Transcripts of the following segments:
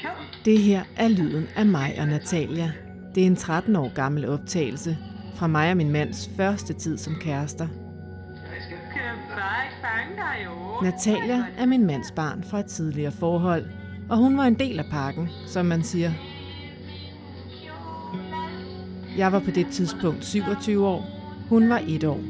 Det her er lyden af mig og Natalia. Det er en 13 år gammel optagelse fra mig og min mands første tid som kærester. Natalia er min mands barn fra et tidligere forhold, og hun var en del af pakken, som man siger. Jeg var på det tidspunkt 27 år. Hun var 1 år.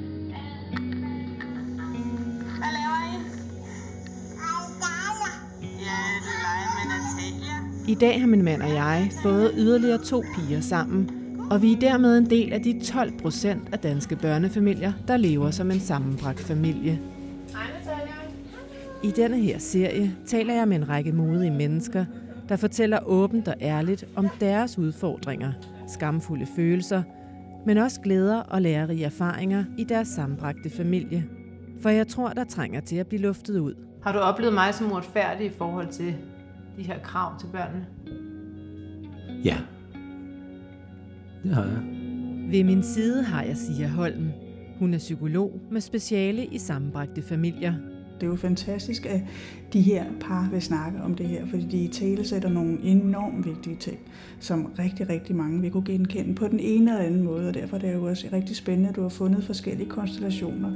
I dag har min mand og jeg fået yderligere 2 piger sammen, og vi er dermed en del af de 12% af danske børnefamilier, der lever som en sammenbragt familie. I denne her serie taler jeg med en række modige mennesker, der fortæller åbent og ærligt om deres udfordringer, skamfulde følelser, men også glæder og lærerige erfaringer i deres sammenbragte familie. For jeg tror, der trænger til at blive luftet ud. Har du oplevet mig som uretfærdig i forhold til de her krav til børnene? Ja, det har jeg. Ved min side har jeg Sia Holm. Hun er psykolog med speciale i sammenbragte familier. Det er jo fantastisk, at de her par vil snakke om det her, fordi de i tale sætter nogle enormt vigtige ting, som rigtig, rigtig mange vil kunne genkende på den ene eller anden måde, og derfor er det jo også rigtig spændende, at du har fundet forskellige konstellationer.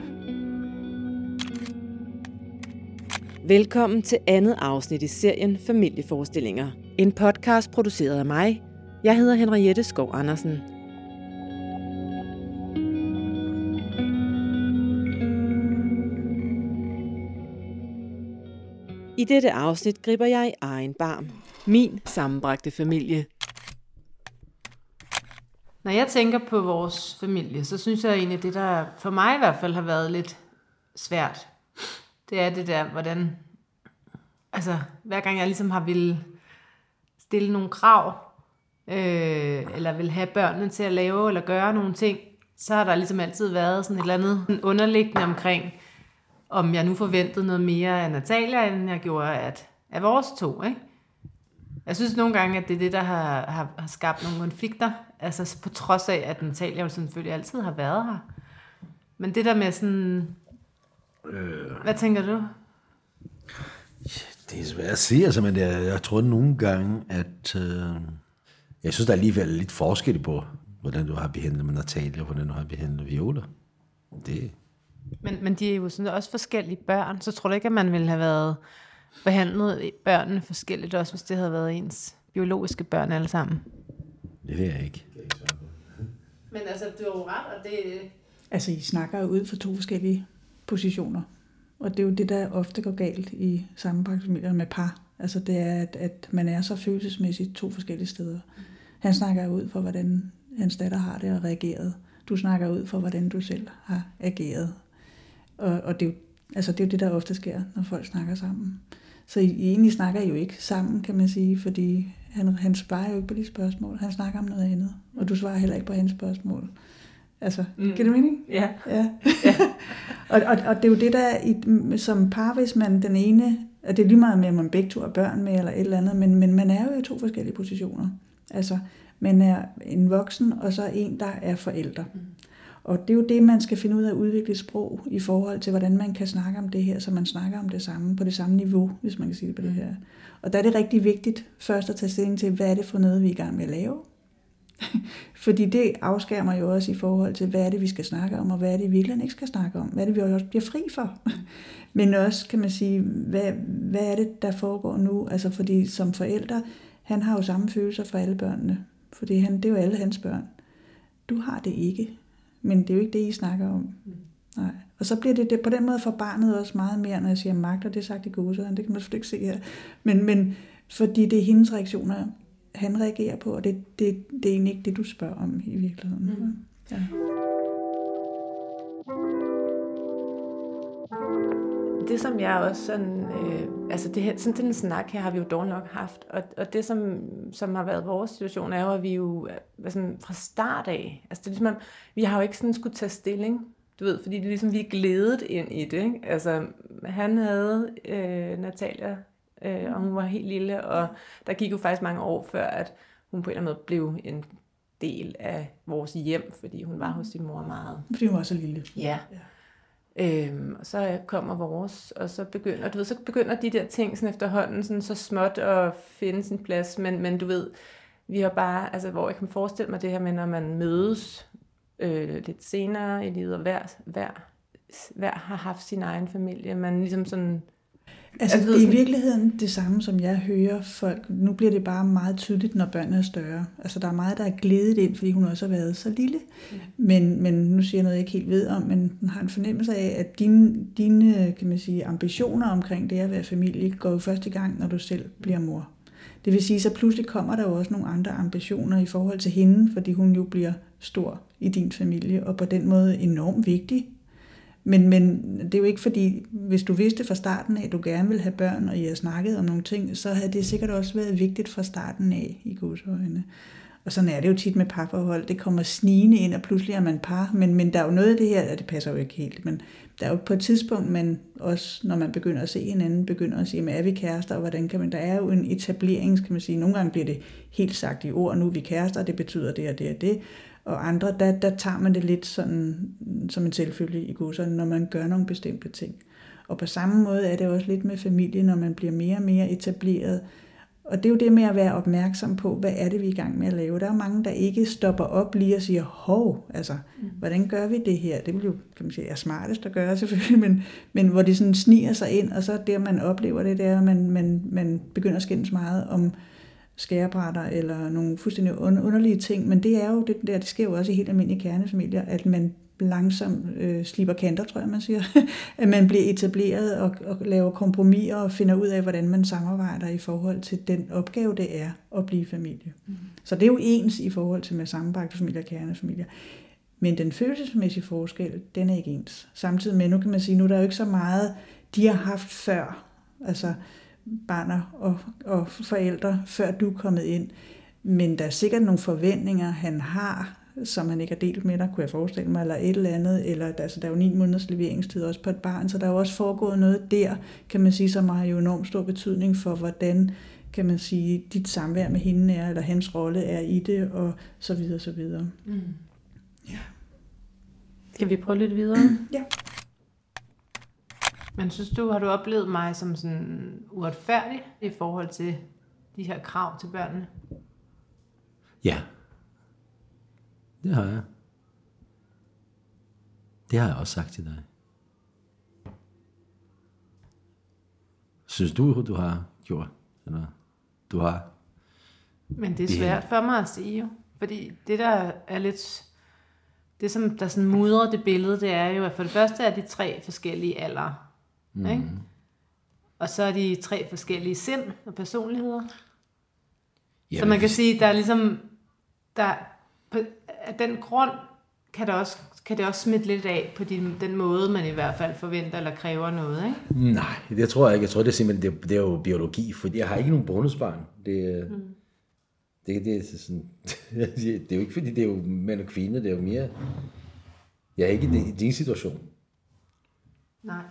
Velkommen til andet afsnit i serien Familieforestillinger. En podcast produceret af mig. Jeg hedder Henriette Skov Andersen. I dette afsnit griber jeg i egen barm. Min sammenbragte familie. Når jeg tænker på vores familie, så synes jeg egentlig, det der for mig i hvert fald har været lidt svært, det er det der, hvordan, altså hver gang jeg ligesom har ville stille nogle krav, eller vil have børnene til at lave eller gøre nogle ting, så har der ligesom altid været sådan et eller andet underliggende omkring, om jeg nu forventede noget mere af Natalia, end jeg gjorde af vores 2, ikke? Jeg synes nogle gange, at det er det, der har skabt nogle konflikter, altså på trods af, at Natalia jo selvfølgelig altid har været her. Men det der med sådan, hvad tænker du? Det er svært at sige, altså, men jeg tror nogle gange, at jeg synes, der alligevel er lidt forskel på, hvordan du har behandlet med Natalia, og hvordan du har behandlet Viola. Det. Men de er jo sådan også forskellige børn, så tror du ikke, at man ville have været behandlet børnene forskelligt, også hvis det havde været ens biologiske børn alle sammen? Det ved jeg ikke. Men altså, du har jo ret, og det. Altså, I snakker jo ud fra 2 forskellige positioner. Og det er jo det, der ofte går galt i sammenbragte familier med par. Altså, det er, at man er så følelsesmæssigt 2 forskellige steder. Han snakker ud fra, hvordan hans datter har det og reageret. Du snakker ud fra, hvordan du selv har ageret. Og det er jo det, der ofte sker, når folk snakker sammen. Så I egentlig snakker I jo ikke sammen, kan man sige, fordi han svarer jo ikke på de spørgsmål. Han snakker om noget andet, og du svarer heller ikke på hans spørgsmål. Altså, giver det mening? Ja. Og det er jo det, der som par, hvis man den ene, og det er lige meget med, om man begge 2 er børn med, eller et eller andet, men man er jo i 2 forskellige positioner. Altså, man er en voksen, og så en, der er forældre. Og det er jo det, man skal finde ud af at udvikle sprog i forhold til, hvordan man kan snakke om det her, så man snakker om det samme, på det samme niveau, hvis man kan sige det på det her. Og der er det rigtig vigtigt først at tage stilling til, hvad er det for noget, vi er i gang med at lave. Fordi det afskærmer jo også i forhold til, hvad er det, vi skal snakke om, og hvad er det, vi virkelig ikke skal snakke om. Hvad er det, vi også bliver fri for. Men også, kan man sige, hvad er det, der foregår nu? Altså, fordi som forældre, han har jo samme følelser for alle børnene. Fordi det er jo alle hans børn. Du har det ikke. Men det er jo ikke det, I snakker om. Nej. Og så bliver det på den måde for barnet også meget mere, når jeg siger magt, og det er sagt i gåsøjne, det kan man selvfølgelig ikke se her. Men fordi det er hendes reaktioner, han reagerer på, og det er egentlig ikke det, du spørger om i virkeligheden. Ja. Det som jeg også sådan, altså det her, sådan den snak her har vi jo dog nok haft, og det som har været vores situation er jo, at vi jo sådan, fra start af, altså det er ligesom, vi har jo ikke sådan skulle tage stilling, du ved, fordi det er ligesom, vi er glædet ind i det, ikke? Altså han havde Natalia, og hun var helt lille, og der gik jo faktisk mange år før, at hun på en eller anden måde blev en del af vores hjem, fordi hun var hos sin mor meget. Fordi hun var så lille. Ja. Og så kommer vores, og så begynder de der ting sådan efterhånden sådan så småt at finde sin plads, men du ved, vi har bare, altså hvor jeg kan forestille mig det her med, når man mødes lidt senere i livet, og hver har haft sin egen familie, man ligesom sådan... Altså det er i virkeligheden det samme, som jeg hører folk. Nu bliver det bare meget tydeligt, når børnene er større. Altså der er meget, der er glædet ind, fordi hun også har været så lille. Men nu siger jeg noget, jeg ikke helt ved om, men hun har en fornemmelse af, at dine kan man sige, ambitioner omkring det at være familie, går jo først i gang, når du selv bliver mor. Det vil sige, så pludselig kommer der jo også nogle andre ambitioner i forhold til hende, fordi hun jo bliver stor i din familie, og på den måde enormt vigtig. Men det er jo ikke fordi, hvis du vidste fra starten af, at du gerne vil have børn, og I har snakket om nogle ting, så havde det sikkert også været vigtigt fra starten af i godsøjne. Og sådan er det jo tit med parforhold. Det kommer snigende ind, og pludselig er man par. Men der er jo noget af det her, og det passer jo ikke helt, men der er jo på et tidspunkt, man også, når man begynder at se hinanden, begynder at sige, er vi kærester, og hvordan kan man, der er jo en etablering, kan man sige. Nogle gange bliver det helt sagt i ord, nu er vi kærester, og det betyder det og det og det. Og andre, der tager man det lidt sådan, som en selvfølge i godsøjne, når man gør nogle bestemte ting. Og på samme måde er det også lidt med familie, når man bliver mere og mere etableret. Og det er jo det med at være opmærksom på, hvad er det, vi er i gang med at lave. Der er mange, der ikke stopper op lige og siger, altså, hvordan gør vi det her? Det vil jo, kan man sige, er smartest at gøre selvfølgelig, men hvor det sådan sniger sig ind, og så der, man oplever det der, man begynder at skændes meget om skærebrætter eller nogle fuldstændig underlige ting, men det er jo det der, det sker jo også i helt almindelige kernefamilier, at man langsomt slipper kanter, tror jeg, man siger. At man bliver etableret og laver kompromiser og finder ud af, hvordan man samarbejder i forhold til den opgave, det er at blive familie. Så det er jo ens i forhold til med sammenbragte familier og kernefamilier. Men den følelsesmæssige forskel, den er ikke ens. Samtidig med, nu kan man sige, nu er der jo ikke så meget, de har haft før, altså barner og forældre, før du er kommet ind. Men der er sikkert nogle forventninger, han har, som han ikke har delt med dig, kunne jeg forestille mig, eller et eller andet, eller altså, der er jo 9 måneders leveringstid også på et barn, så der er jo også foregået noget der, kan man sige, som har jo enormt stor betydning for, hvordan, kan man sige, dit samvær med hende er, eller hans rolle er i det, og så videre, så videre. Ja. Skal vi prøve lidt videre? Ja. Men synes du, har du oplevet mig som sådan uretfærdig i forhold til de her krav til børnene? Ja. Det har jeg. Det har jeg også sagt til dig. Synes du har gjort? Eller du har? Men det er svært for mig at sige jo. Fordi det der er lidt... Det som der sådan mudrer det billede, det er jo, at for det første er de 3 forskellige aldre. Ikke? Og så er de 3 forskellige sind og personligheder. Ja, så man kan sige, der er ligesom... Af den grund kan det også smitte lidt af på den måde, man i hvert fald forventer eller kræver noget, ikke? Nej, det tror jeg ikke. Jeg tror, det er simpelthen det er jo biologi, for jeg har ikke nogen bonusbarn. Det er sådan, det er jo ikke, fordi det er jo mænd og kvinder, det er jo mere... Jeg er ikke i din situation. Nej.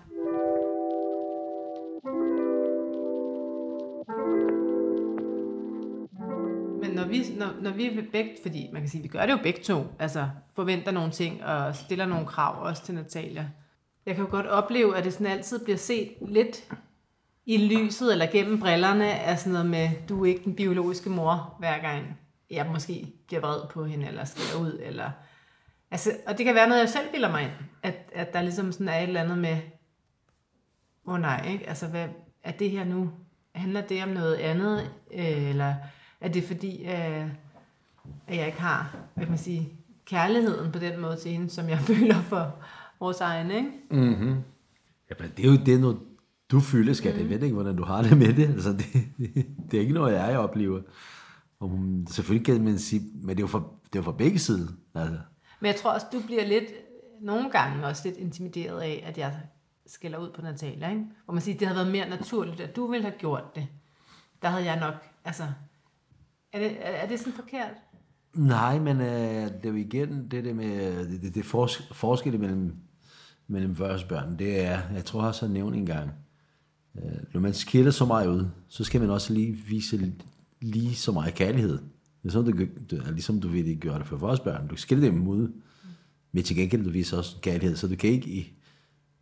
Men når vi begge, fordi man kan sige, vi gør det jo begge to, altså forventer nogle ting og stiller nogle krav også til Natalia. Jeg kan jo godt opleve, at det sådan altid bliver set lidt i lyset eller gennem brillerne af sådan noget med, du er ikke den biologiske mor, hver gang jeg måske bliver vred på hende eller skiller ud. Eller, altså, og det kan være noget, jeg selv bilder mig ind, at der ligesom sådan er et eller andet med, nej, ikke? Altså, hvad er det her nu? Handler det om noget andet? Eller er det fordi, at jeg ikke har, hvad kan man sige, kærligheden på den måde til hende, som jeg føler for vores egen, ikke? Mm-hmm. Ja, det er jo det, noget du føler, skal det. Jeg ved ikke, hvordan du har det med det. Altså, det er ikke noget, jeg oplever. Selvfølgelig kan man sige, men det er jo for begge sider. Altså. Men jeg tror også, du bliver lidt, nogle gange også lidt intimideret af, at jeg skælder ud på Natalia, ikke? Hvor man siger, det havde været mere naturligt, at du ville have gjort det. Der havde jeg nok, altså... Er det sådan forkert? Nej, men det er jo igen det med det forskel mellem børn. Det er, jeg tror også, jeg nævnt en gang, når man skiller så meget ud, så skal man også lige vise lige så meget kærlighed. Ligesom du vil gøre det for vores børn. Du skiller dem ud, men til gengæld du viser også kærlighed, så du kan ikke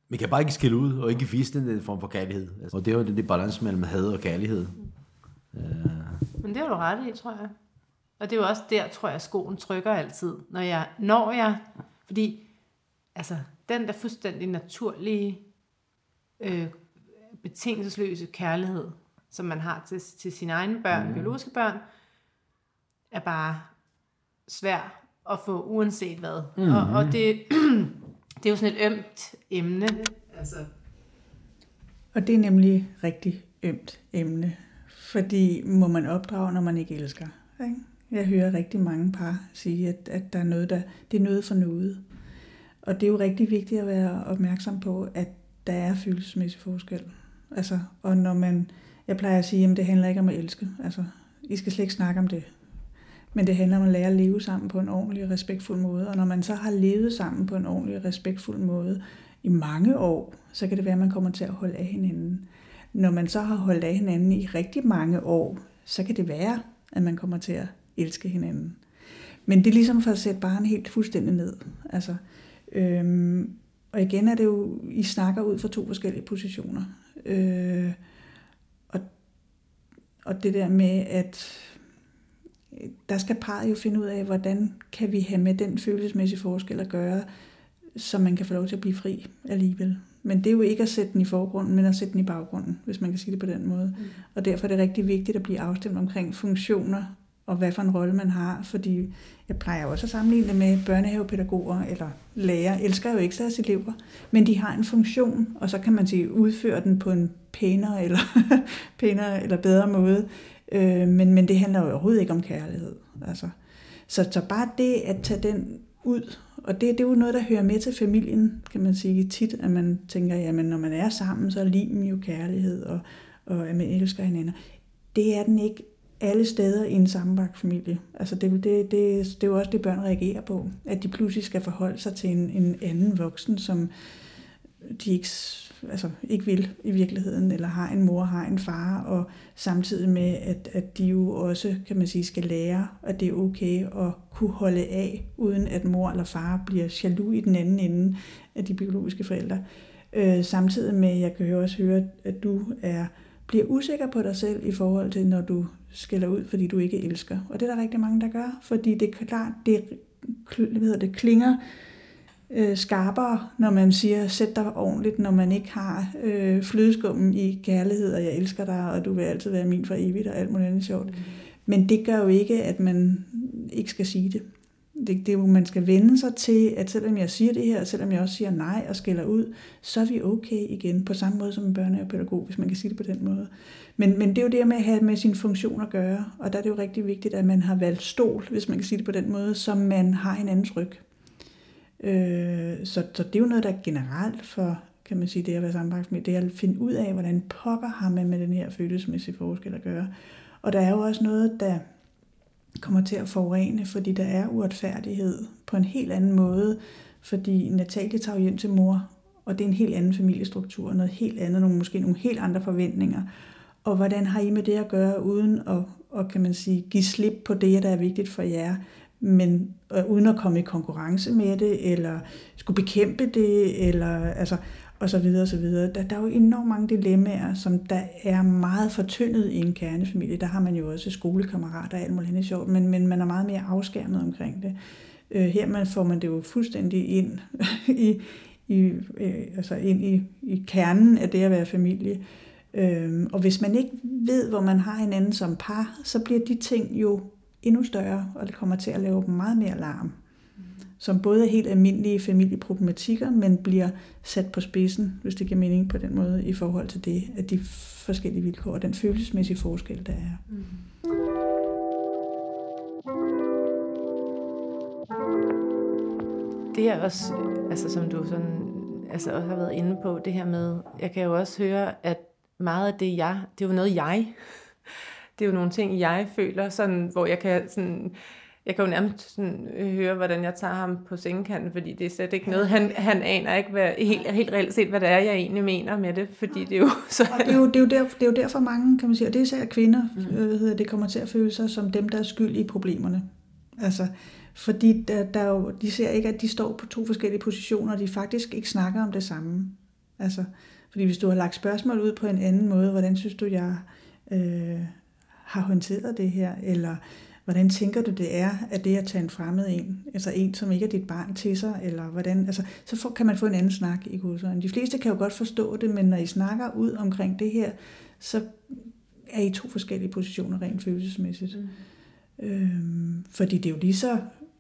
Man kan bare ikke skille ud, og ikke vise den form for kærlighed. Altså, og det er jo den balance mellem had og kærlighed. Men det har du ret i, tror jeg. Og det er jo også der, tror jeg, skoen trykker altid. Når jeg fordi, altså, den der fuldstændig naturlige, betingelsesløse kærlighed, som man har til sine egne børn, biologiske børn, er bare svær at få uanset hvad. Og det er jo sådan et ømt emne. Altså. Og det er nemlig rigtig ømt emne, fordi må man opdrage, når man ikke elsker. Ikke? Jeg hører rigtig mange par sige, at der er noget, det er noget for noget. Og det er jo rigtig vigtigt at være opmærksom på, at der er følelsesmæssig forskel. Altså, og jeg plejer at sige, at det handler ikke om at elske. Altså, I skal slet ikke snakke om det. Men det handler om at lære at leve sammen på en ordentlig og respektfuld måde. Og når man så har levet sammen på en ordentlig og respektfuld måde i mange år, så kan det være, at man kommer til at holde af hinanden. Når man så har holdt af hinanden i rigtig mange år, så kan det være, at man kommer til at elske hinanden. Men det er ligesom for at sætte barnet helt fuldstændig ned. Altså, og igen er det jo, I snakker ud fra 2 forskellige positioner. Og det der med, at der skal parret jo finde ud af, hvordan kan vi have med den følelsesmæssige forskel at gøre, så man kan få lov til at blive fri alligevel. Men det er jo ikke at sætte den i forgrunden, men at sætte den i baggrunden, hvis man kan sige det på den måde. Og derfor er det rigtig vigtigt at blive afstemt omkring funktioner, og hvad for en rolle man har. Fordi jeg plejer også at sammenligne det med børnehavepædagoger eller lærer. Elsker jo ikke deres elever, men de har en funktion, og så kan man sige udføre den på en pænere eller bedre måde. Men det handler jo overhovedet ikke om kærlighed. Altså. Så bare det at tage den ud, og det er jo noget, der hører med til familien, kan man sige tit, at man tænker, jamen når man er sammen, så er limen jo kærlighed, og at man elsker hinanden. Det er den ikke alle steder i en sammenbragt familie. Altså det er jo også det, børn reagerer på, at de pludselig skal forholde sig til en anden voksen, som de ikke vil i virkeligheden, eller har en mor, har en far, og samtidig med, at de jo også, kan man sige, skal lære, at det er okay at kunne holde af, uden at mor eller far bliver jaloux i den anden ende af de biologiske forældre. Samtidig med, jeg kan jo også høre, at du bliver usikker på dig selv i forhold til, når du skælder ud, fordi du ikke elsker. Og det er der rigtig mange, der gør, fordi det er klart, det klinger skarpere, når man siger, sæt dig ordentligt, når man ikke har flødeskummen i kærlighed, og jeg elsker dig, og du vil altid være min for evigt, og alt muligt andet sjovt. Men det gør jo ikke, at man ikke skal sige det. Det er jo, man skal vende sig til, at selvom jeg siger det her, og selvom jeg også siger nej og skælder ud, så er vi okay igen, på samme måde som en børnehavepædagog, hvis man kan sige det på den måde. Men det er jo det med at have med sin funktion at gøre, og der er det jo rigtig vigtigt, at man har valgt stol, hvis man kan sige det på den måde, som man har en andens ryg. Så det er jo noget, der er generelt for, kan man sige, det at være sammenbragt med, det er at finde ud af, hvordan pokker har man med den her følelsesmæssige forskel at gøre. Og der er jo også noget, der kommer til at forurene, fordi der er uretfærdighed på en helt anden måde, fordi Natalie tager hjem til mor, og det er en helt anden familiestruktur, noget helt andet, måske nogle helt andre forventninger. Og hvordan har I med det at gøre, uden at kan man sige, give slip på det, der er vigtigt for jer, men uden at komme i konkurrence med det, eller skulle bekæmpe det, eller altså, og så videre, og så videre. Der er jo enormt mange dilemmaer, som der er meget fortyndet i en kernefamilie. Der har man jo også skolekammerater og alt muligt andet sjovt, men man er meget mere afskærmet omkring det. Her får man det jo fuldstændig ind i kernen af det at være familie. Og hvis man ikke ved, hvor man har hinanden som par, så bliver de ting jo endnu større, og det kommer til at lave meget mere larm. Som både er helt almindelige familieproblematikker, men bliver sat på spidsen, hvis det giver mening på den måde, i forhold til det, at de forskellige vilkår og den følelsesmæssige forskel, der er. Det er også, altså som du sådan, altså også har været inde på, det her med, jeg kan jo også høre, at meget af det det er jo noget det er jo nogle ting, jeg føler, sådan, hvor jeg kan sådan, jeg kan jo nærmest sådan høre, hvordan jeg tager ham på sengekanten, fordi det er slet ikke noget, han aner ikke, helt reelt set, hvad det er, jeg egentlig mener med det, fordi det er jo så... Og det er jo derfor mange, kan man sige, og det er især kvinder, det kommer til at føle sig som dem, der er skyld i problemerne. Altså, fordi de ser ikke, at de står på 2 forskellige positioner, og de faktisk ikke snakker om det samme. Altså, fordi hvis du har lagt spørgsmål ud på en anden måde, hvordan synes du, jeg har håndteret det her, eller hvordan tænker du, det er, at det at tage en fremmed en, altså en, som ikke er dit barn til sig, eller hvordan, altså, så kan man få en anden snak i godsøjne. De fleste kan jo godt forstå det, men når I snakker ud omkring det her, så er I 2 forskellige positioner rent følelsesmæssigt. Fordi det er jo lige så,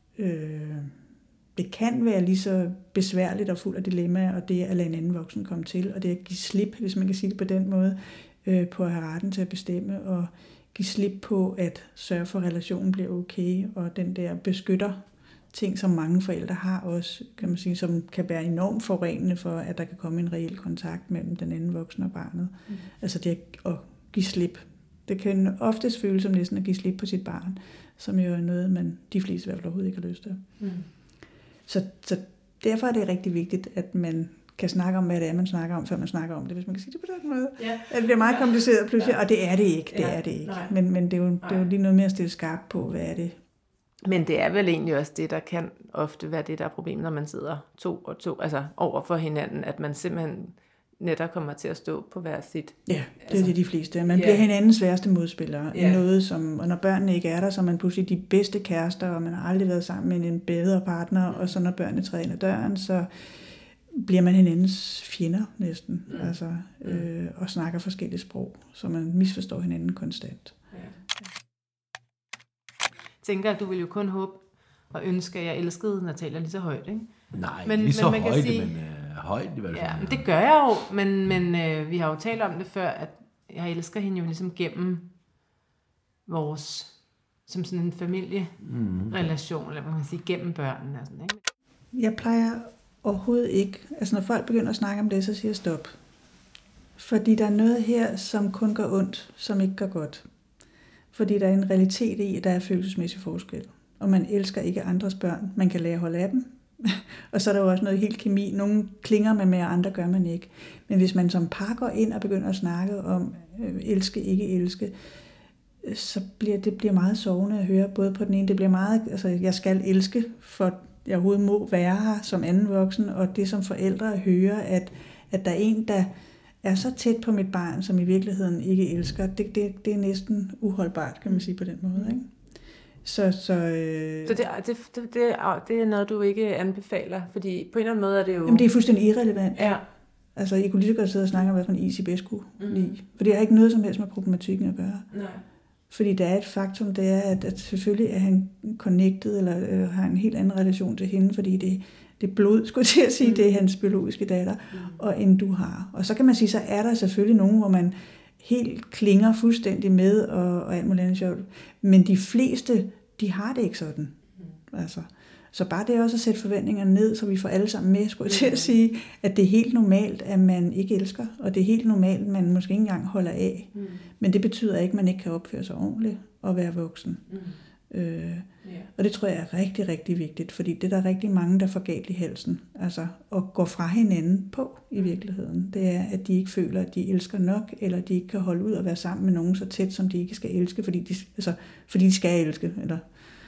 det kan være lige så besværligt og fuld af dilemmaer, og det at lade en anden voksen komme til, og det at give slip, hvis man kan sige det på den måde, på at have retten til at bestemme, og give slip på at sørge for, at relationen bliver okay, og den der beskytter ting, som mange forældre har også, kan man sige, som kan være enormt forurenende for, at der kan komme en reel kontakt mellem den anden voksen og barnet. Altså det at give slip. Det kan oftest føles som næsten at give slip på sit barn, som jo er noget, man de fleste i hvert fald overhovedet ikke har lyst til. Så derfor er det rigtig vigtigt, at man kan snakke om, hvad det er, man snakker om, før man snakker om det, hvis man kan sige det på den måde. Ja. Det bliver meget kompliceret pludselig, og det er det ikke. Det er det ikke. Men det er jo lige noget med at stille skarpt på, hvad er det. Men det er vel egentlig også det, der kan ofte være det, der er problemet, når man sidder 2 og 2, altså over for hinanden, at man simpelthen netop kommer til at stå på hver sit. Ja, det er det de fleste. Man bliver hinandens værste modspillere i noget, som, og når børnene ikke er der, så er man pludselig de bedste kærester, og man har aldrig været sammen med en bedre partner, og så når børnene træder ind ad døren, så bliver man hinandens fjender næsten, og snakker forskellige sprog, så man misforstår hinanden konstant. Tænker, at du ville jo kun håbe og ønske, at jeg elskede Natalia lige så højt, ikke? Nej, lige så højt, sige, men højt i hvert fald. Ja, det gør jeg jo, men vi har jo talt om det før, at jeg elsker hende jo ligesom gennem vores, som sådan en familierelation, eller hvad man kan sige, gennem børnene og sådan, ikke? Jeg plejer overhovedet ikke, altså når folk begynder at snakke om det, så siger jeg stop. Fordi der er noget her, som kun gør ondt, som ikke gør godt. Fordi der er en realitet i, at der er følelsesmæssig forskel. Og man elsker ikke andres børn. Man kan lære at holde af dem. Og så er der jo også noget helt kemi. Nogle klinger man med, og andre gør man ikke. Men hvis man som par går ind og begynder at snakke om elske, ikke elske, så bliver det meget sovende at høre. Både på den ene, det bliver meget, altså jeg skal elske, for jeg overhovedet må være her som anden voksen. Og det som forældre at høre, at der er en, der er så tæt på mit barn, som i virkeligheden ikke elsker, det er næsten uholdbart, kan man sige på den måde, ikke? Så det er noget, du ikke anbefaler, fordi på en eller anden måde er det jo... Jamen det er fuldstændig irrelevant. Ja. Altså I kunne lige så godt sidde og snakke om, hvad for en is I bedst kunne lide. For det har ikke noget som helst med problematikken at gøre. Nej. Fordi der er et faktum, det er, at selvfølgelig er han connected, eller har en helt anden relation til hende, fordi det blod, skulle jeg til at sige, det er hans biologiske datter, og end du har. Og så kan man sige, så er der selvfølgelig nogen, hvor man helt klinger fuldstændig med, og alt muligt andet sjovt. Men de fleste, de har det ikke sådan. Altså, så bare det også at sætte forventningerne ned, så vi får alle sammen med, skulle jeg til at sige, at det er helt normalt, at man ikke elsker, og det er helt normalt, at man måske ikke engang holder af. Men det betyder ikke, at man ikke kan opføre sig ordentligt og være voksen. Og det tror jeg er rigtig, rigtig vigtigt, fordi det er der rigtig mange, der får galt i halsen. Altså at gå fra hinanden på i virkeligheden. Det er, at de ikke føler, at de elsker nok, eller de ikke kan holde ud og være sammen med nogen så tæt, som de ikke skal elske, fordi de skal elske. Eller,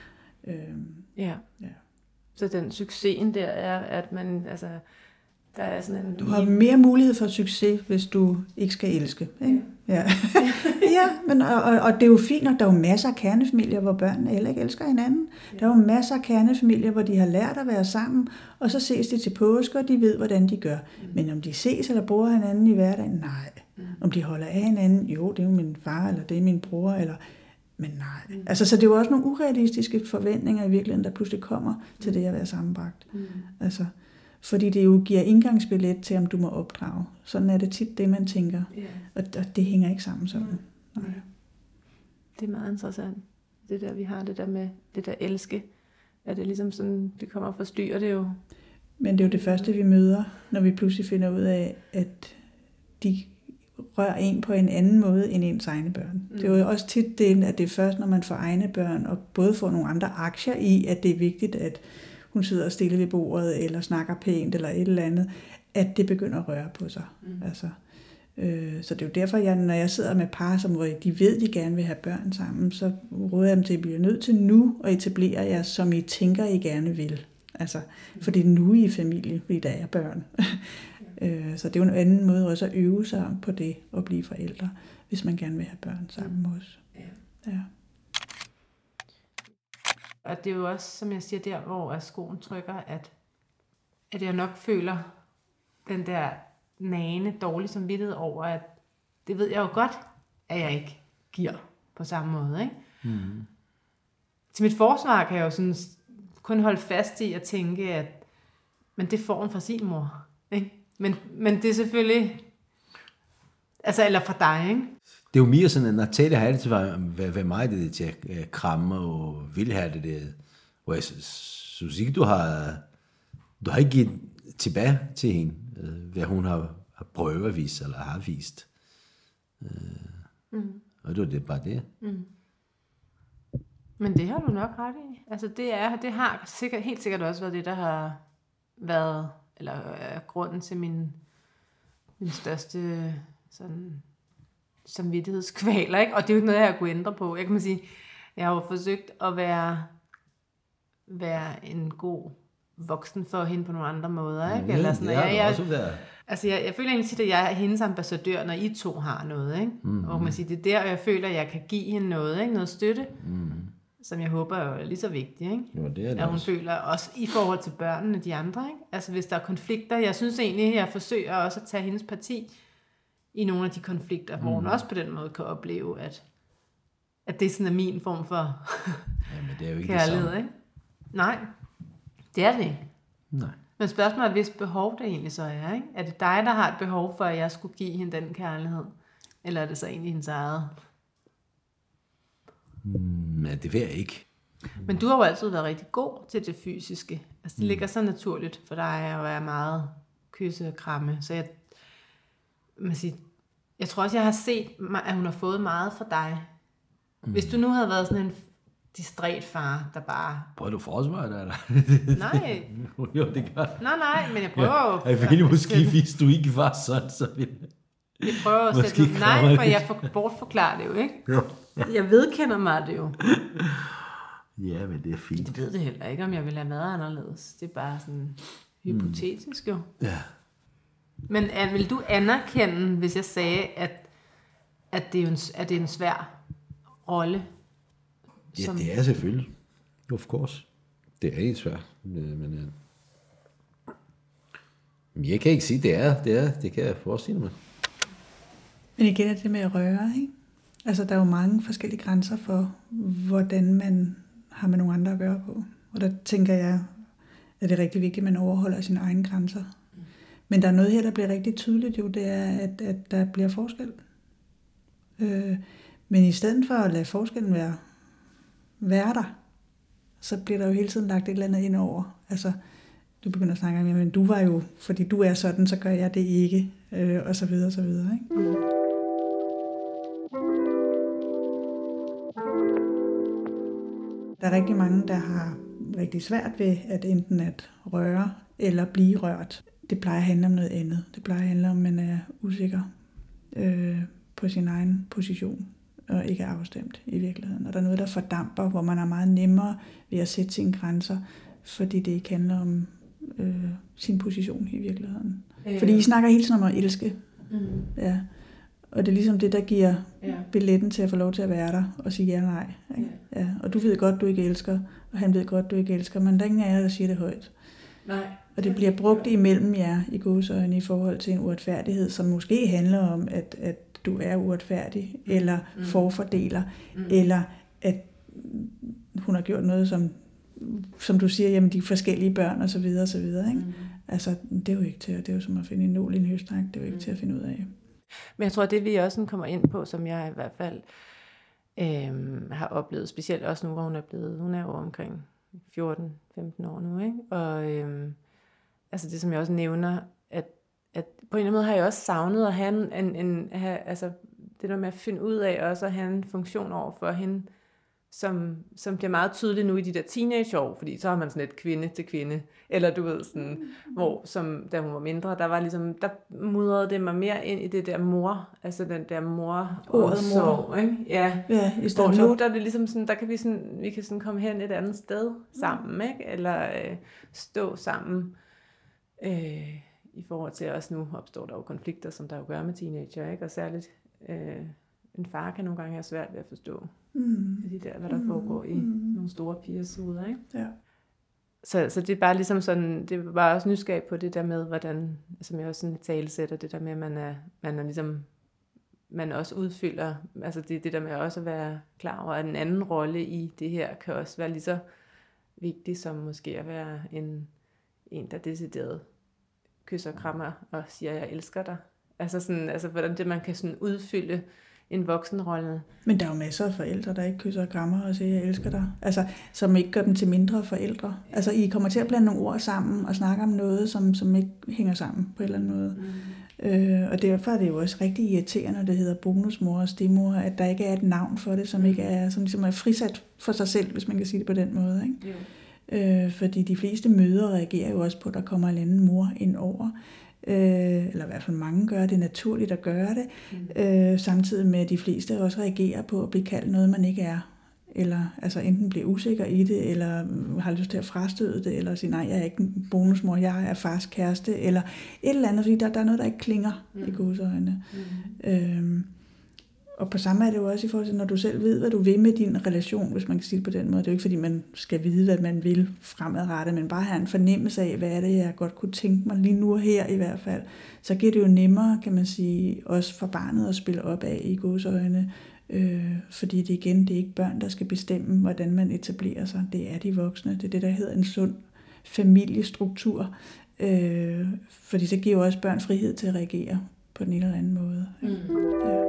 ja. Så den succesen der er, at man, altså, der er sådan en... Du har mere mulighed for succes, hvis du ikke skal elske. Ikke? Ja. Ja, men, og det er jo fint nok, der er jo masser af kernefamilier, hvor børnene heller ikke elsker hinanden. Der er jo masser af kernefamilier, hvor de har lært at være sammen, og så ses de til påske, og de ved, hvordan de gør. Men om de ses eller bruger hinanden i hverdagen, nej. Om de holder af hinanden, jo, det er jo min far, eller det er min bror, eller... Men nej. Altså, så det er jo også nogle urealistiske forventninger i virkeligheden, der pludselig kommer til det at være sammenbragt. Altså, fordi det jo giver indgangsbillet til, om du må opdrage. Sådan er det tit det, man tænker. Og det hænger ikke sammen sådan. Nej. Det er meget interessant. Det der, vi har det der med det der elske. Er det ligesom sådan, det kommer og forstyrrer det jo. Men det er jo det første, vi møder, når vi pludselig finder ud af, at de rører en på en anden måde end ens egne børn. Det er jo også tit det, at det er først, når man får egne børn, og både får nogle andre aktier i, at det er vigtigt, at hun sidder stille ved bordet, eller snakker pænt, eller et eller andet, at det begynder at røre på sig. Altså, så det er jo derfor, når jeg sidder med par, hvor de ved, de gerne vil have børn sammen, så råder jeg dem til, at blive nødt til nu at etablere jer, som I tænker, I gerne vil. Altså, for det er nu I er familie, fordi der er børn. Så det er jo en anden måde også at øve sig på det at blive forældre, hvis man gerne vil have børn sammen med os. Ja. Og det er jo også, som jeg siger, der hvor skoen trykker, at jeg nok føler den der nagende dårlige samvittighed over, at det ved jeg jo godt, at jeg ikke giver på samme måde. Ikke? Mm. Til mit forsvar kan jeg jo sådan kun holde fast i at tænke, at men det får hun fra sin mor. Ikke? Men det er selvfølgelig, altså eller fra dig, ikke? Det er jo mere sådan, at Natalia har altid været meget det til at kramme og vil have det der, hvor jeg synes ikke, du har ikke givet tilbage til hende, hvad hun har prøvet at vise, eller har vist. Og det er bare det. Mm. Men det har du nok ret i. Altså det har helt sikkert også været det, der har været, eller grunden til min største sådan samvittighedskvaler, ikke? Og det er jo ikke noget, jeg har kunnet ændre på. Jeg kan sige, jeg har jo forsøgt at være en god voksen for hende på nogle andre måder, ikke? Eller sådan, jeg føler egentlig, at jeg er hendes ambassadør, når I to har noget, ikke? Og man siger, det er der, jeg føler, at jeg kan give hende noget, ikke? Noget støtte, som jeg håber er lige så vigtigt, ikke? Jo, det er det at hun også føler, også i forhold til børnene, de andre, ikke? Altså hvis der er konflikter, jeg synes egentlig, at jeg forsøger også at tage hendes parti i nogle af de konflikter, hvor hun også på den måde kan opleve, at det sådan er min form for men det er jo ikke kærlighed, ikke? Nej, det er det ikke. Nej. Men spørgsmålet er, hvis behov det egentlig så er, ikke? Er det dig, der har et behov for, at jeg skulle give hende den kærlighed? Eller er det så egentlig hendes eget? Ja, det ved jeg ikke. Men du har jo altid været rigtig god til det fysiske. Altså det ligger så naturligt for dig at være meget kysse og kramme. Så jeg tror også, jeg har set, at hun har fået meget fra dig. Hvis du nu havde været sådan en distræt far, der bare... Prøver du forsvaret, eller? Nej. Jo, det gør. Nej, men jeg prøver jo... Jeg vil måske, hvis du ikke var sådan, så ville... Jeg prøver at sætte... Nej, for jeg bortforklarer det jo, ikke? Jo. Jeg vedkender mig det jo. Ja, men det er fint. Det ved det heller ikke, om jeg vil have mad anderledes. Det er bare sådan hypotetisk jo. Ja. Men vil du anerkende, hvis jeg sagde, at det er en svær rolle? Ja, det er selvfølgelig. Of course. Det er ikke svært. Men jeg kan ikke sige, det er. Det kan jeg forestille mig. Men igen er det med at røre, ikke? Altså, der er jo mange forskellige grænser for, hvordan man har med nogle andre at gøre på. Og der tænker jeg, at det er rigtig vigtigt, at man overholder sine egne grænser. Men der er noget her, der bliver rigtig tydeligt jo, det er, at der bliver forskel. Men i stedet for at lade forskellen være der, så bliver der jo hele tiden lagt et eller andet ind over. Altså, du begynder at snakke om, men du var jo, fordi du er sådan, så gør jeg det ikke, og så videre, og så videre, ikke? Der er rigtig mange, der har rigtig svært ved at enten at røre eller blive rørt. Det plejer at handle om noget andet. Det plejer at handle om, at man er usikker på sin egen position og ikke er afstemt i virkeligheden. Og der er noget, der fordamper, hvor man er meget nemmere ved at sætte sine grænser, fordi det ikke handler om sin position i virkeligheden. Fordi I snakker hele tiden om at elske. Ja. Og det er ligesom det, der giver billetten til at få lov til at være der og sige ja og nej. Ikke? Ja. Og du ved godt, du ikke elsker, og han ved godt, du ikke elsker, men der er ingen af jer, der siger det højt. Nej. Og det bliver brugt imellem jer i gåseøjne i forhold til en uretfærdighed, som måske handler om, at du er uretfærdig, eller forfordeler, eller at hun har gjort noget, som du siger, jamen de forskellige børn, og så videre, og så videre. Ikke? Altså, det er jo ikke til, det er jo som at finde en nål i en høstak, det er jo ikke til at finde ud af. Men jeg tror, det vi også kommer ind på, som jeg i hvert fald har oplevet, specielt også nu, hvor hun er jo omkring 14-15 år nu, ikke? Og altså det, som jeg også nævner, at på en eller anden måde har jeg også savnet at have altså det der med at finde ud af også at have en funktion over for hende, som bliver meget tydeligt nu i de der teenageår, fordi så har man sådan et kvinde til kvinde, eller du ved sådan, hvor som da hun var mindre, der var ligesom, der mudrede det mig mere ind i det der mor, altså den der mor ordet mor, ikke? Ja, i stedet for nu der er det ligesom sådan, der kan vi kan sådan komme hen et andet sted sammen, ikke? Eller stå sammen i forhold til også nu opstår der jo konflikter, som der jo gør med teenager, ikke? Og særligt en far kan nogle gange have svært ved at forstå de der, hvad der foregår i nogle store pigers hoveder, ikke? Ja. Så det er bare ligesom sådan, det er bare også nysgerrig på det der med, hvordan, som jeg også sådan talesætter, det der med, at man er ligesom, man også udfylder, altså det der med også at være klar over, at en anden rolle i det her kan også være lige så vigtig som måske at være en der decideret kysser, krammer og siger, jeg elsker dig. Altså hvordan det man kan sådan udfylde en voksenrolle. Men der er jo masser af forældre, der ikke kysser og krammer og siger, jeg elsker dig. Altså, som ikke gør dem til mindre forældre. Altså, I kommer til at blande nogle ord sammen og snakke om noget, som ikke hænger sammen på en eller anden måde. Og derfor er det jo også rigtig irriterende, når det hedder bonusmor og stemor, at der ikke er et navn for det, som ligesom er frisat for sig selv, hvis man kan sige det på den måde. Ikke? Fordi de fleste mødre reagerer jo også på, at der kommer en anden mor ind over. Eller i hvert fald mange gør det naturligt at gøre det, samtidig med at de fleste også reagerer på at blive kaldt noget, man ikke er, eller altså enten bliver usikker i det, eller har lyst til at frastøde det, eller sige, nej, jeg er ikke en bonusmor, jeg er fars kæreste, eller et eller andet, fordi der er noget, der ikke klinger i godsøjne. Og på samme er det jo også i forhold til, når du selv ved, hvad du vil med din relation, hvis man kan sige det på den måde. Det er jo ikke, fordi man skal vide, hvad man vil fremadrettet, men bare have en fornemmelse af, hvad er det, jeg godt kunne tænke mig lige nu og her i hvert fald. Så giver det jo nemmere, kan man sige, også for barnet at spille op af i godsøjne. Fordi det er ikke børn, der skal bestemme, hvordan man etablerer sig. Det er de voksne. Det er det, der hedder en sund familiestruktur. Fordi så giver jo også børn frihed til at reagere på den ene eller anden måde. Ja.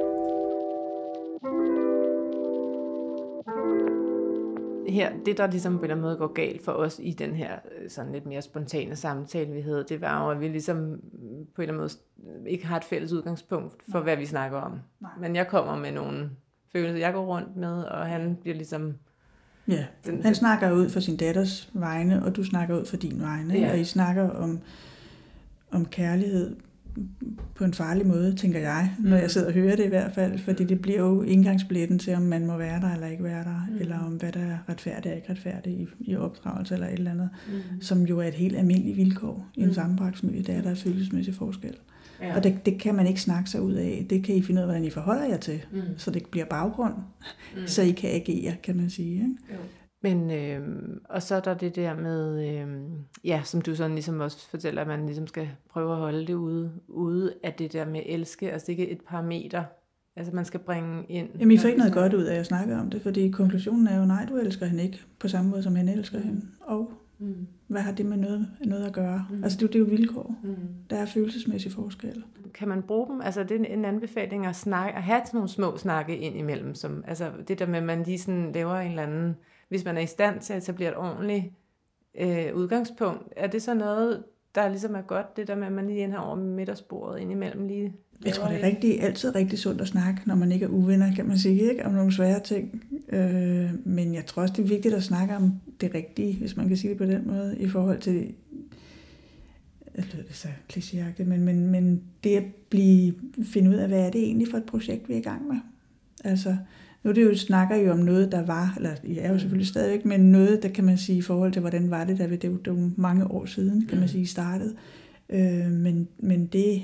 Her, det der ligesom på en eller anden måde går galt for os i den her sådan lidt mere spontane samtale, vi havde, det var jo, at vi ligesom på en eller anden måde ikke har et fælles udgangspunkt for, hvad vi snakker om. Nej. Men jeg kommer med nogle følelser, jeg går rundt med, og han bliver ligesom... Ja, han snakker ud for sin datters vegne, og du snakker ud for din vegne, ja. Og I snakker om kærlighed på en farlig måde, tænker jeg, når jeg sidder og hører det i hvert fald, fordi det bliver jo indgangsbilletten til, om man må være der eller ikke være der, eller om hvad der er retfærdigt og ikke retfærdigt i opdragelse eller et eller andet, som jo er et helt almindeligt vilkår i en sammenbragtsfamilie, der er der følelsesmæssig forskel. Ja. Og det kan man ikke snakke sig ud af. Det kan I finde ud af, hvordan I forholder jer til, så det bliver baggrund, så I kan agere, kan man sige. Ikke? Men, og så er der det der med, som du sådan ligesom også fortæller, at man ligesom skal prøve at holde det ude af det der med elske, altså ikke et parameter, altså man skal bringe ind. Jamen I får ikke noget godt ud af at snakke om det, fordi konklusionen er jo, nej, du elsker hende ikke, på samme måde som han elsker hende, og hvad har det med noget at gøre? Altså det er jo vilkår, der er følelsesmæssig forskel. Kan man bruge dem, altså det er en anbefaling at have sådan nogle små snakke ind imellem, som, altså det der med, at man lige sådan laver en eller anden, hvis man er i stand til at etablere et ordentligt udgangspunkt, er det så noget, der ligesom er godt, det der med, at man lige ind her over middagsbordet indimellem lige... Jeg tror, det er altid rigtig sundt at snakke, når man ikke er uvenner, kan man sige, ikke? Om nogle svære ting. Men jeg tror også, det er vigtigt at snakke om det rigtige, hvis man kan sige det på den måde, i forhold til... Det lyder så klichéagtigt, men det at finde ud af, hvad er det egentlig for et projekt, vi er i gang med. Altså... Nu det jo, snakker I om noget, der var, eller I er jo selvfølgelig stadigvæk, men noget, der kan man sige i forhold til, hvordan var det, det er jo mange år siden, kan man sige, startede. Men det,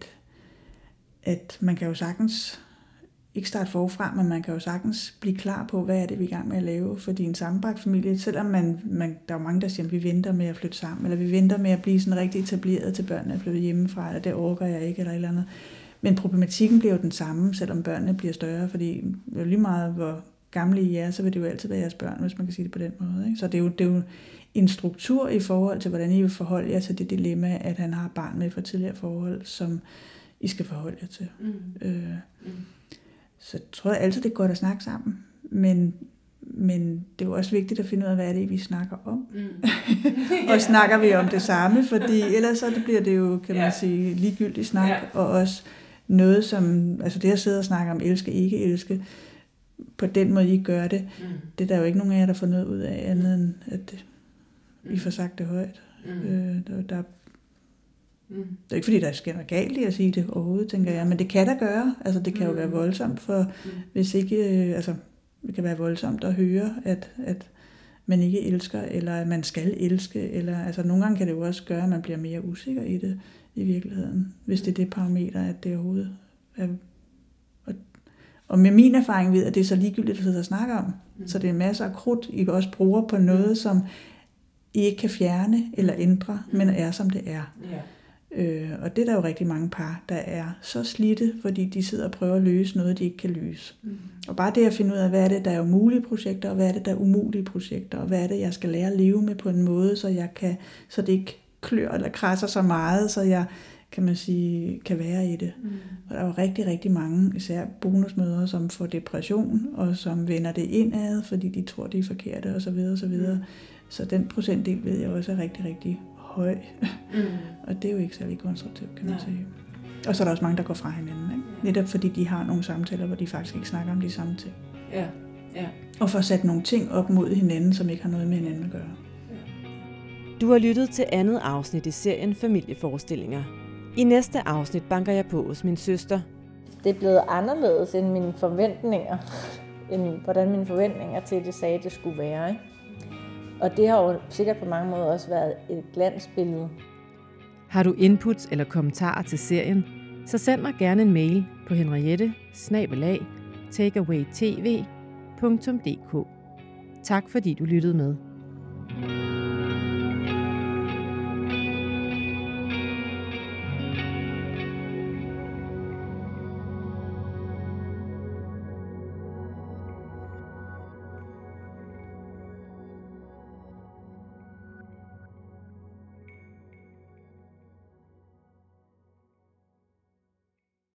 at man kan jo sagtens, ikke starte forfra, men man kan jo sagtens blive klar på, hvad er det, vi er i gang med at lave. Fordi en sammenbragt familie, selvom der er jo mange, der siger, at vi venter med at flytte sammen, eller vi venter med at blive sådan rigtig etableret til børnene at flytte hjemmefra, eller det orker jeg ikke, eller et eller andet. Men problematikken bliver jo den samme, selvom børnene bliver større, fordi jo lige meget, hvor gamle I er, så vil det jo altid være jeres børn, hvis man kan sige det på den måde. Ikke? Så det er jo en struktur i forhold til, hvordan I vil forholde jer til det dilemma, at han har barn med fra tidligere forhold, som I skal forholde jer til. Så jeg tror altid, det er godt at snakke sammen, men det er jo også vigtigt at finde ud af, hvad er det, vi snakker om. Og snakker vi om det samme, fordi ellers så bliver det jo, kan man sige, ligegyldigt snak, og også noget som, altså det at sidde og snakke om elske, ikke elske, på den måde I gør det, det er der jo ikke nogen af jer, der får noget ud af, andet end at I får sagt det højt. Det er ikke fordi, der sker noget galt i at sige det overhovedet, tænker jeg, men det kan der gøre, altså det kan jo være voldsomt, for hvis ikke, altså det kan være voldsomt at høre, at man ikke elsker, eller at man skal elske, eller altså nogle gange kan det jo også gøre, at man bliver mere usikker i det, i virkeligheden, hvis det er det parameter, at det overhovedet er. Og med min erfaring ved, at det er så ligegyldigt at sidde og snakke om. Så det er masser af krudt, I også bruger på noget, som I ikke kan fjerne eller ændre, men er som det er. Og det er der jo rigtig mange par, der er så slidte, fordi de sidder og prøver at løse noget, de ikke kan løse. Og bare det at finde ud af, hvad er det, der er umulige projekter, og hvad er det, der er umulige projekter, og hvad er det, jeg skal lære at leve med på en måde, så det ikke klør eller krasser så meget, så jeg, kan man sige, kan være i det. Og der er jo rigtig, rigtig mange, især bonusmødre, som får depression, og som vender det indad, fordi de tror, de er forkerte, og så videre, og så videre. Så den procentdel ved jeg også er rigtig, rigtig høj. Og det er jo ikke særlig konstruktivt, kan man sige. Og så er der også mange, der går fra hinanden, ikke? Netop fordi de har nogle samtaler, hvor de faktisk ikke snakker om de samme ting. Og får sat nogle ting op mod hinanden, som ikke har noget med hinanden at gøre. Du har lyttet til andet afsnit i serien Familieforestillinger. I næste afsnit banker jeg på hos min søster. Det er blevet anderledes end mine forventninger, end hvordan mine forventninger til det sagde, det skulle være. Ikke? Og det har jo sikkert på mange måder også været et glansbillede. Har du inputs eller kommentarer til serien, så send mig gerne en mail på henriette@takeawaytv.dk. Tak fordi du lyttede med.